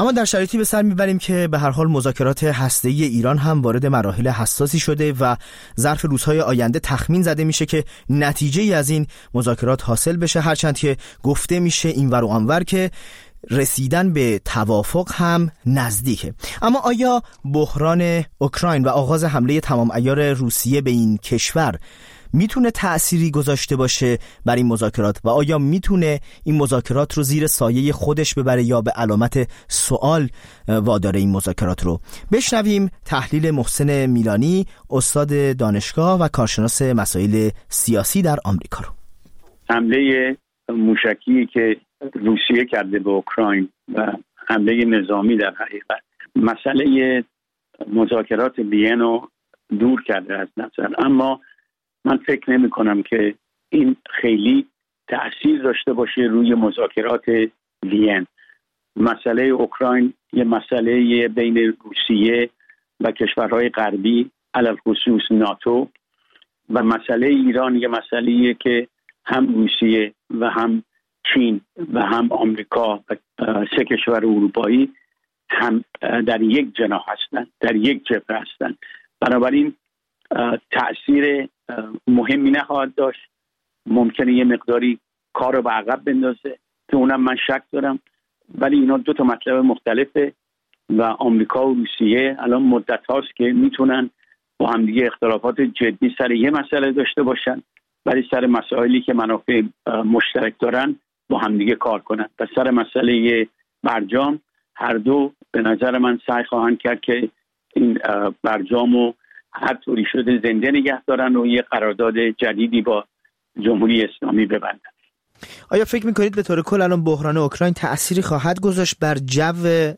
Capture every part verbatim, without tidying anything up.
اما در شرایطی به سر میبریم که به هر حال مذاکرات هسته‌ای ایران هم وارد مراحل حساسی شده و ظرف روزهای آینده تخمین زده میشه که نتیجه‌ای از این مذاکرات حاصل بشه، هرچند که گفته میشه اینور و آنور که رسیدن به توافق هم نزدیکه. اما آیا بحران اوکراین و آغاز حمله تمام عیار روسیه به این کشور میتونه تأثیری گذاشته باشه بر این مذاکرات و آیا میتونه این مذاکرات رو زیر سایه خودش ببره یا به علامت سوال واداره این مذاکرات رو؟ بشنویم تحلیل محسن میلانی، استاد دانشگاه و کارشناس مسائل سیاسی در آمریکا رو. حمله موشکی که روسیه کرده به اوکراین و حمله نظامی در حقیقت مسئله مذاکرات وین رو دور کرده از نظر، اما من فکر نمی کنم که این خیلی تأثیر داشته باشه روی مذاکرات وین. مسئله اوکراین یه مسئله بین روسیه و کشورهای غربی علل خصوص ناتو و مسئله ایران یه مسئله که هم روسیه و هم چین و هم آمریکا و سه کشور اروپایی هم در یک جناح هستند، در یک جبهه هستند. بنابراین تأثیر مهمی نخواهد داشت. ممکنه یه مقداری کار رو به عقب بندازه که اونم من شک دارم، ولی اینا دو تا مطلب مختلفه و آمریکا و روسیه الان مدت هاست که میتونن با همدیگه اختلافات جدی سر یه مسئله داشته باشن، ولی سر مسائلی که منافع مشترک دارن با همدیگه کار کنن. و سر مسئله برجام هر دو به نظر من سعی خواهند کرد که این برجامو هر طوری شده زنده نگه دارن و یه قرارداد جدیدی با جمهوری اسلامی ببندن. آیا فکر میکنید به طور کل الان بحران اوکراین تأثیری خواهد گذاشت بر جو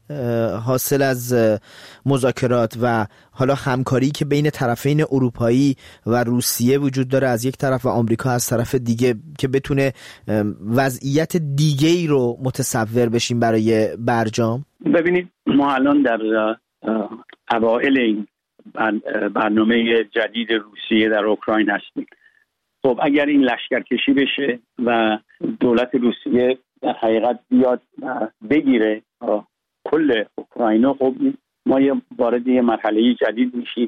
حاصل از مذاکرات و حالا همکاری که بین طرفین اروپایی و روسیه وجود داره از یک طرف و آمریکا از طرف دیگه، که بتونه وضعیت دیگه‌ای رو متصور بشیم برای برجام؟ ببینید ما الان در اوائل این برنامه جدید روسیه در اوکراین هستیم. خب اگر این لشکرکشی بشه و دولت روسیه در حقیقت بیاد بگیره کل اوکراینو، خب ما یه وارد یه مرحله جدید میشیم.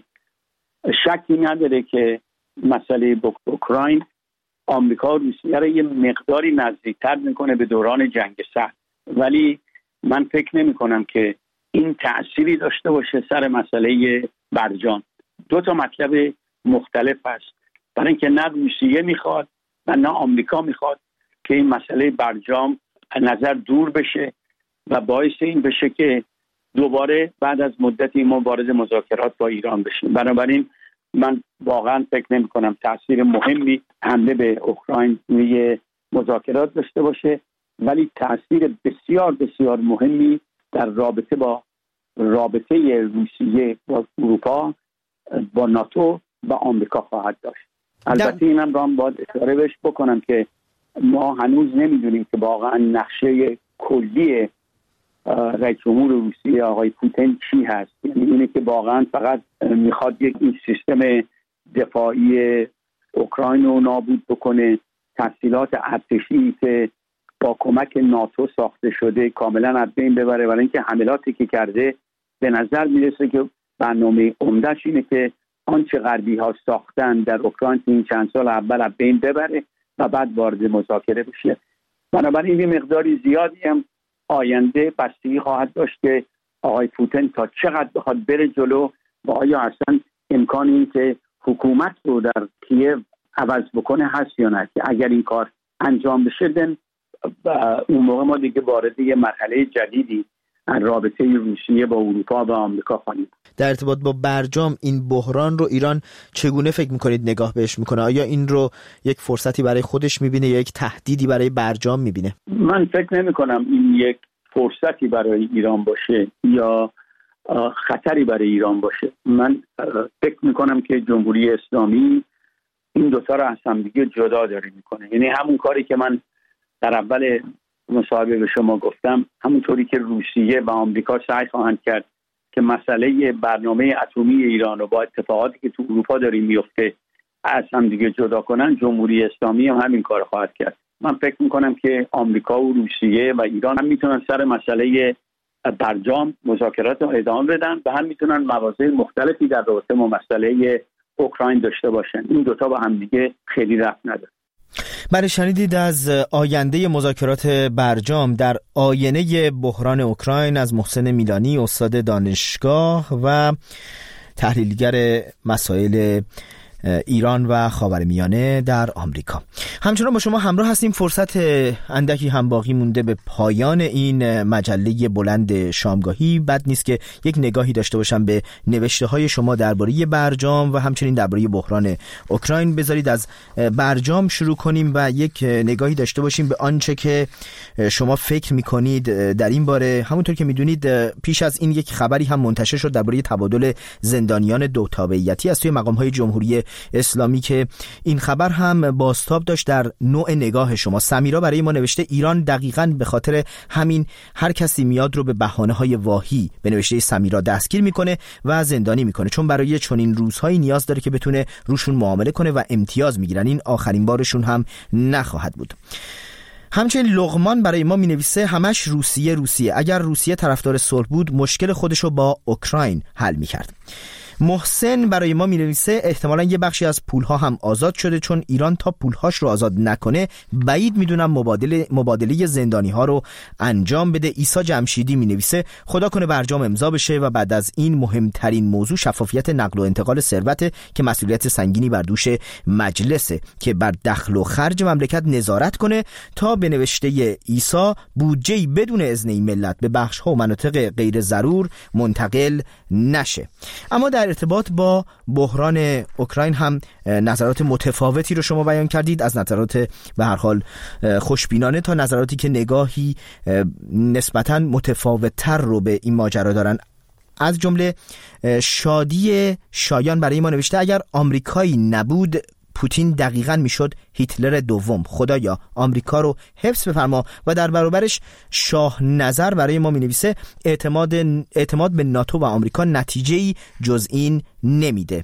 شکی نداره که مسئله اوکراین آمریکا و روسیه رو یه مقداری نزدیکتر میکنه به دوران جنگ سرد، ولی من فکر نمی کنم که این تأثیری داشته باشه سر مسئله برجام. دو تا مطلب مختلف هست، برای اینکه نه روسیه میخواد و نه آمریکا میخواد که این مسئله برجام نظر دور بشه و باعث این بشه که دوباره بعد از مدتی ما وارد مذاکرات با ایران بشیم. بنابراین من واقعا فکر نمی کنم تأثیر مهمی حمله به اوکراین روی مذاکرات داشته باشه، ولی تأثیر بسیار بسیار مهمی در رابطه با رابطه روسیه با اروپا، با ناتو و آمریکا خواهد داشت. البته اینم را هم باید اشاره بهش بکنم که ما هنوز نمیدونیم که واقعا نقشه کلی رئیس جمهور روسیه آقای پوتین چی هست. یعنی اینه که واقعا فقط میخواد یک این سیستم دفاعی اوکراین رو نابود بکنه، تسهیلات ارتشی که با کمک ناتو ساخته شده کاملا از بین ببره، برای اینکه حملاتی که کرده به نظر میرسه که برنامه عمده‌اش اینه که آنچه غربی ها ساختن در اوکراین این چند سال اول از بین ببره و بعد وارد مذاکره بشه. بنابراین این مقداری زیادی هم آینده بستگی خواهد داشت که آقای پوتین تا چقدر بخواد بره جلو و آیا اصلا امکان این که حکومت رو در کیف عوض بکنه هست یا نه. که اگر این کار انجام بشه دن اون موقع ما دیگه وارد یه مرحله جدیدی رابطه روسیه با اروپا و آمریکا خواهیم. در ارتباط با برجام این بحران رو ایران چگونه فکر میکنید نگاه بهش میکنه؟ آیا این رو یک فرصتی برای خودش میبینه یا یک تهدیدی برای برجام میبینه؟ من فکر نمی کنم این یک فرصتی برای ایران باشه یا خطری برای ایران باشه. من فکر میکنم که جمهوری اسلامی این دوتا رو از هم دیگه جدا داره میکنه. یعنی همون کاری که من در اول مصاحبه به شما گفتم، همونطوری که روسیه و آمریکا سعی خواهند کرد که مسئله برنامه اتمی ایران رو با اتفاقاتی که تو اروپا داره میفته از هم دیگه جدا کنن، جمهوری اسلامی هم همین کار خواهد کرد. من فکر میکنم که آمریکا و روسیه و ایران هم میتونن سر مسئله برجام مذاکرات رو ادامه بدن و هم میتونن مواضع مختلفی در رابطه با مسئله اوکراین داشته باشن. این دوتا با هم دیگه خیلی ربط نداره. بله، شنیدید از آینده مذاکرات برجام در آینه بحران اوکراین از محسن میلانی، استاد دانشگاه و تحلیلگر مسائل ایران و خاورمیانه در آمریکا. همچنان با شما همراه هستیم. فرصت اندکی هم باقی مونده به پایان این مجله بلند شامگاهی. بد نیست که یک نگاهی داشته باشم به نوشته های شما درباره برجام و همچنین درباره بحران اوکراین. بذارید از برجام شروع کنیم و یک نگاهی داشته باشیم به آنچه که شما فکر میکنید در این باره. همونطور که میدونید پیش از این یک خبری هم منتشر شد درباره تبادل زندانیان دو تابعیتی از توی مقام های جمهوری اسلامی که این خبر هم بازتاب داشت در نوع نگاه شما. سمیرا برای ما نوشته ایران دقیقاً به خاطر همین هر کسی میاد رو به بهانه‌های واهی به نوشته سمیرا دستگیر میکنه و زندانی میکنه، چون برای چنین روزهایی نیاز داره که بتونه روشون معامله کنه و امتیاز میگیرن. این آخرین بارشون هم نخواهد بود. همچنین لقمان برای ما می نویسه همش روسیه روسیه. اگر روسیه طرفدار صلح بود مشکل خودشو با اوکراین حل میکرد. محسن برای ما می نویسه احتمالاً یه بخشی از پولها هم آزاد شده، چون ایران تا پولهاش رو آزاد نکنه بعید میدونم مبادله مبادله زندانی ها رو انجام بده. عیسی جمشیدی می نویسه خدا کنه برجام امضا بشه و بعد از این مهمترین موضوع شفافیت نقل و انتقال ثروت که مسئولیت سنگینی بر دوش مجلسه که بر دخل و خرج مملکت نظارت کنه تا به نوشته عیسی بودجه‌ای بدون اذن این ملت به بخش ها و مناطق غیر ضرور منتقل نشه. اما در ارتباط با بحران اوکراین هم نظرات متفاوتی رو شما بیان کردید، از نظرات به هر حال خوشبینانه تا نظراتی که نگاهی نسبتاً متفاوت‌تر رو به این ماجرا دارن. از جمله شادی شایان برای ما نوشته اگر آمریکایی نبود پوتین دقیقاً میشد هیتلر دوم. خدایا آمریکا رو حفظ بفرما. و در برابرش شاه نظر برای ما می نویسه اعتماد اعتماد به ناتو و آمریکا نتیجه‌ای جز این نمیده،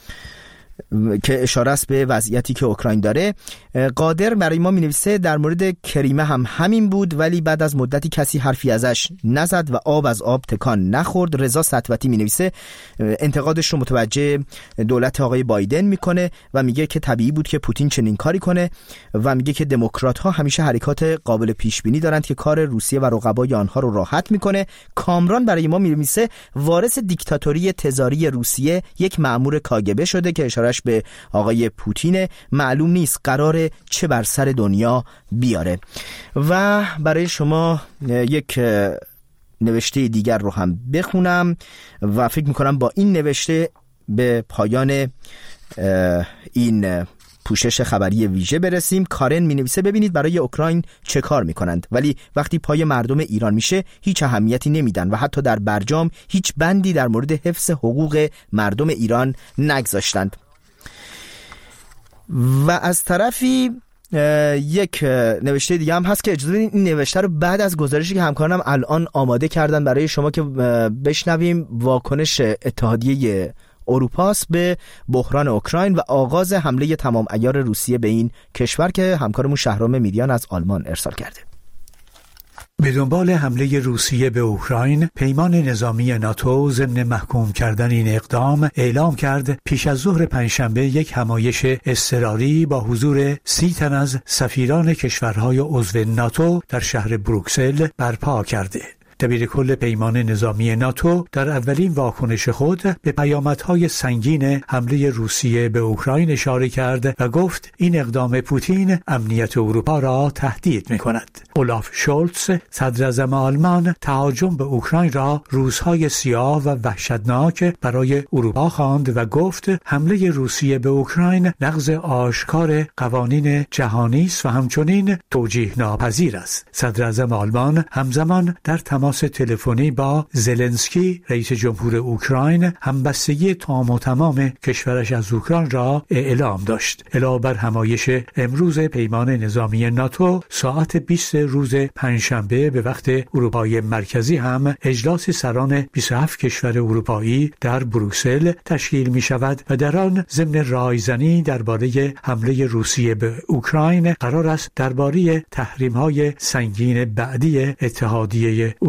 که اشاره است به وضعیتی که اوکراین داره. قادر برای ما می‌نویسه در مورد کریمه هم همین بود، ولی بعد از مدتی کسی حرفی ازش نزد و آب از آب تکان نخورد. رضا سطوتی می‌نویسه انتقادش رو متوجه دولت آقای بایدن میکنه و میگه که طبیعی بود که پوتین چنین کاری کنه و میگه که دموکرات‌ها همیشه حرکات قابل پیش بینی دارند که کار روسیه و رقبای آنها رو راحت میکنه. کامران برای ما می‌نویسه وارث دیکتاتوری تزاری روسیه یک مأمور کاگبه شده که اشارهش به آقای پوتین، معلوم نیست قراره چه بر سر دنیا بیاره. و برای شما یک نوشته دیگر رو هم بخونم و فکر میکنم با این نوشته به پایان این پوشش خبری ویژه برسیم. کارن می نویسه ببینید برای اوکراین چه کار میکنند، ولی وقتی پای مردم ایران میشه هیچ اهمیتی نمیدن و حتی در برجام هیچ بندی در مورد حفظ حقوق مردم ایران نگذاشتند. و از طرفی یک نوشته دیگه هم هست که اجازه بدین این نوشته رو بعد از گزارشی که همکارانم الان آماده کردن برای شما که بشنویم واکنش اتحادیه اروپاست به بحران اوکراین و آغاز حمله تمام عیار روسیه به این کشور که همکارمون شهرام میریان از آلمان ارسال کرده. به دنبال حمله روسیه به اوکراین، پیمان نظامی ناتو ضمن محکوم کردن این اقدام اعلام کرد پیش از ظهر پنجشنبه یک همایش اضطراری با حضور سی تن از سفیران کشورهای عضو ناتو در شهر بروکسل برپا کرده. دبیر کل پیمان نظامی ناتو در اولین واکنش خود به پیامدهای سنگین حمله روسیه به اوکراین اشاره کرد و گفت این اقدام پوتین امنیت اروپا را تهدید می‌کند. اولاف شولتز صدر اعظم آلمان تهاجم به اوکراین را روزهای سیاه و وحشتناک برای اروپا خواند و گفت حمله روسیه به اوکراین نقض آشکار قوانین جهانی است و همچنین توجیه ناپذیر است. صدر اعظم آلمان همزمان در تماس تلفنی با زلنسکی رئیس جمهور اوکراین همبستگی تام و تمام کشورش از اوکراین را اعلام داشت. علاوه بر همایش امروز پیمان نظامی ناتو، ساعت بیست روز پنجشنبه به وقت اروپای مرکزی هم اجلاس سران بیست و هفت کشور اروپایی در بروکسل تشکیل می شود و در آن ضمن رایزنی درباره حمله روسیه به اوکراین قرار است درباره تحریم‌های سنگین بعدی اتحادیه اروپایی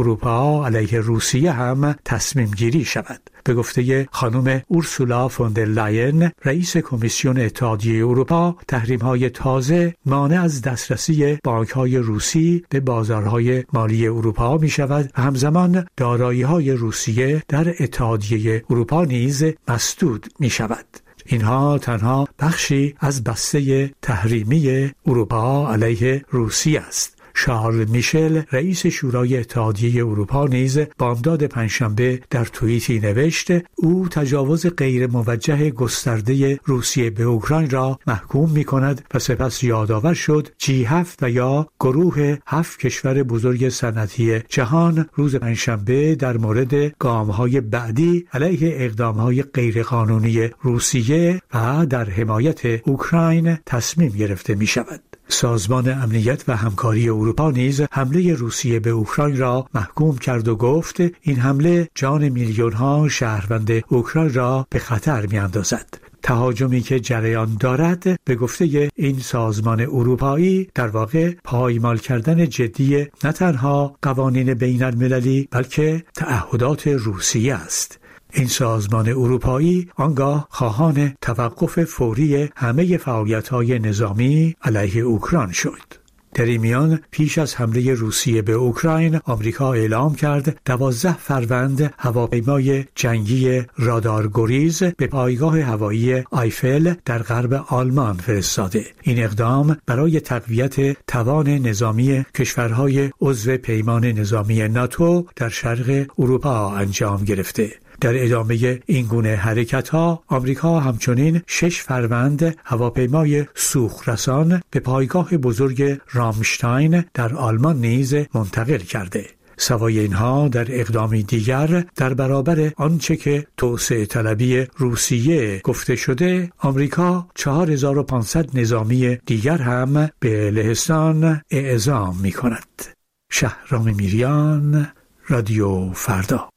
اروپا علیه روسیه هم تصمیم گیری شود. به گفته خانم اورسولا فوندر لاین رئیس کمیسیون اتحادیه اروپا، تحریم‌های تازه مانع از دسترسی بانک‌های روسی به بازارهای مالی اروپا می‌شود و همزمان دارایی‌های روسیه در اتحادیه اروپا نیز مسدود می‌شود. اینها تنها بخشی از بسته تحریمی اروپا علیه روسیه است. شارل میشل رئیس شورای اتحادیه اروپا نیز بامداد پنجشنبه در توییتی نوشت او تجاوز غیر موجه گسترده روسیه به اوکراین را محکوم می کند و سپس یادآور شد جی هفت و یا گروه هفت کشور بزرگ صنعتی جهان روز پنجشنبه در مورد گام‌های بعدی علیه اقدام‌های غیرقانونی روسیه و در حمایت اوکراین تصمیم گرفته می شود. سازمان امنیت و همکاری اروپا نیز حمله روسیه به اوکراین را محکوم کرد و گفت این حمله جان میلیون‌ها شهروند اوکراین را به خطر می‌اندازد. تهاجمی که جریان دارد به گفته این سازمان اروپایی در واقع پایمال کردن جدی نه تنها قوانین بین‌المللی بلکه تعهدات روسیه است. این سازمان اروپایی آنگاه خواهان توقف فوری همه فعالیت‌های نظامی علیه اوکراین شد. در این میان پیش از حمله روسیه به اوکراین، آمریکا اعلام کرد دوازده فروند هواپیمای جنگی رادارگریز به پایگاه هوایی آیفل در غرب آلمان فرستاده. این اقدام برای تقویت توان نظامی کشورهای عضو پیمان نظامی ناتو در شرق اروپا انجام گرفته. در ادامه این گونه حرکت‌ها، آمریکا همچنین شش فروند هواپیمای سوخرسان به پایگاه بزرگ رامشتاین در آلمان نیز منتقل کرده. سوای اینها در اقدامی دیگر در برابر آنچه که توسعه طلبی روسیه گفته شده، آمریکا چهار هزار و پانصد نظامی دیگر هم به لهستان اعزام می‌کند. شهرام میریان، رادیو فردا.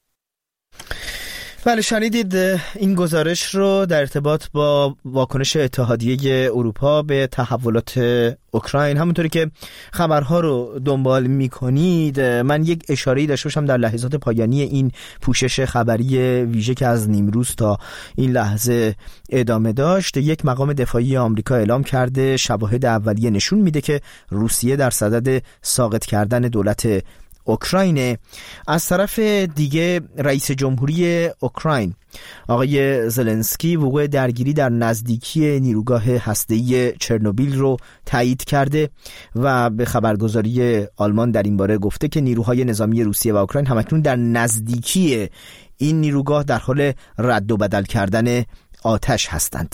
بله، شنیدید این گزارش رو در ارتباط با واکنش اتحادیه اروپا به تحولات اوکراین. همونطوری که خبرها رو دنبال میکنید، من یک اشاره‌ای داشته باشم در لحظات پایانی این پوشش خبری ویژه که از نیمروز تا این لحظه ادامه داشت. یک مقام دفاعی آمریکا اعلام کرده شواهد اولیه نشون میده که روسیه در صدد ساقط کردن دولت اوکراین. از طرف دیگه رئیس جمهوری اوکراین آقای زلنسکی وقوع درگیری در نزدیکی نیروگاه هسته‌ای چرنوبیل رو تایید کرده و به خبرگزاری آلمان در این باره گفته که نیروهای نظامی روسیه و اوکراین همکنون در نزدیکی این نیروگاه در حال رد و بدل کردن آتش هستند.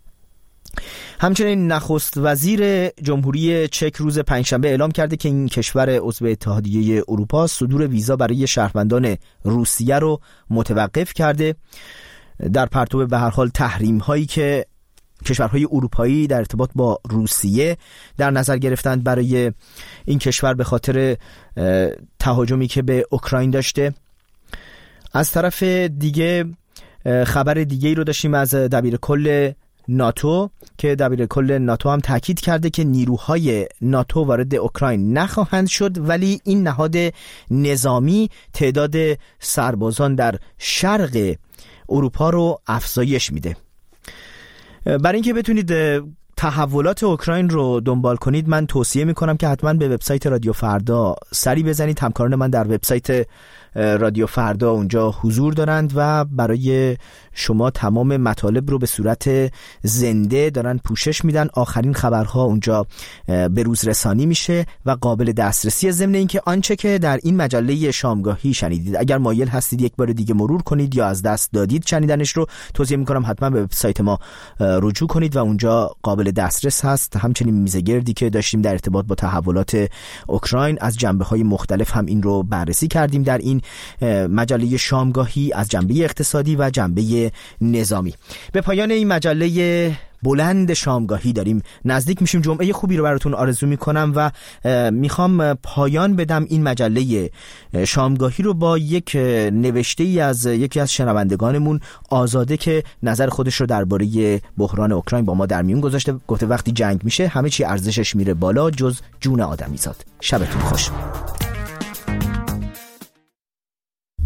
همچنین نخست وزیر جمهوری چک روز پنجشنبه اعلام کرده که این کشور عضو اتحادیه اروپا صدور ویزا برای شهروندان روسیه رو متوقف کرده در پرتو به هر حال تحریم هایی که کشورهای اروپایی در ارتباط با روسیه در نظر گرفتند برای این کشور به خاطر تهاجمی که به اوکراین داشته. از طرف دیگه خبر دیگه‌ای رو داشتیم از دبیرکل ناتو که دبیرکل ناتو هم تاکید کرده که نیروهای ناتو وارد اوکراین نخواهند شد، ولی این نهاد نظامی تعداد سربازان در شرق اروپا رو افزایش میده. برای اینکه بتونید تحولات اوکراین رو دنبال کنید، من توصیه میکنم که حتما به وبسایت رادیو فردا سری بزنید. همکاران من در وبسایت رادیو فردا اونجا حضور دارند و برای شما تمام مطالب رو به صورت زنده دارن پوشش میدن. آخرین خبرها اونجا به روز رسانی میشه و قابل دسترسی، ضمن اینکه آنچه که در این مجله شامگاهی شنیدید اگر مایل هستید یک بار دیگه مرور کنید یا از دست دادید شنیدنش رو، توصیه میکنم حتما به وبسایت ما رجوع کنید و اونجا قابل دسترس هست. همچنین میزگردی که داشتیم در ارتباط با تحولات اوکراین از جنبه‌های مختلف هم این رو بررسی کردیم در این مجله شامگاهی از جنبه اقتصادی و جنبه نظامی. به پایان این مجله بلند شامگاهی داریم نزدیک میشیم. جمعه خوبی رو براتون آرزو میکنم و میخوام پایان بدم این مجله شامگاهی رو با یک نوشته ای از یکی از شنوندگانمون، آزاده، که نظر خودش رو درباره بحران اوکراین با ما در میون گذاشته. گفته وقتی جنگ میشه همه چی ارزشش میره بالا جز جون آدمیزاد. شبتون خوش.